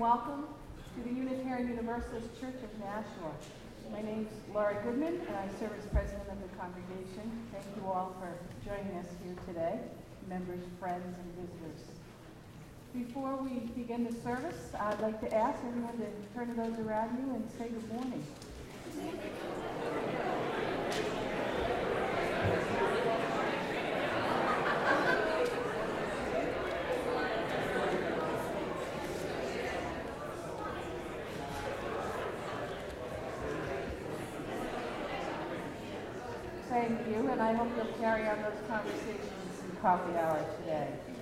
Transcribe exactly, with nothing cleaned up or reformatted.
welcome to the Unitarian Universalist Church of Nashua. My name is Laura Goodman, and I serve as president of the congregation. Thank you all for joining us here today, members, friends, and visitors. Before we begin the service, I'd like to ask everyone to turn to those around you and say good morning. Thank you, and I hope you'll carry on those conversations in coffee hour today.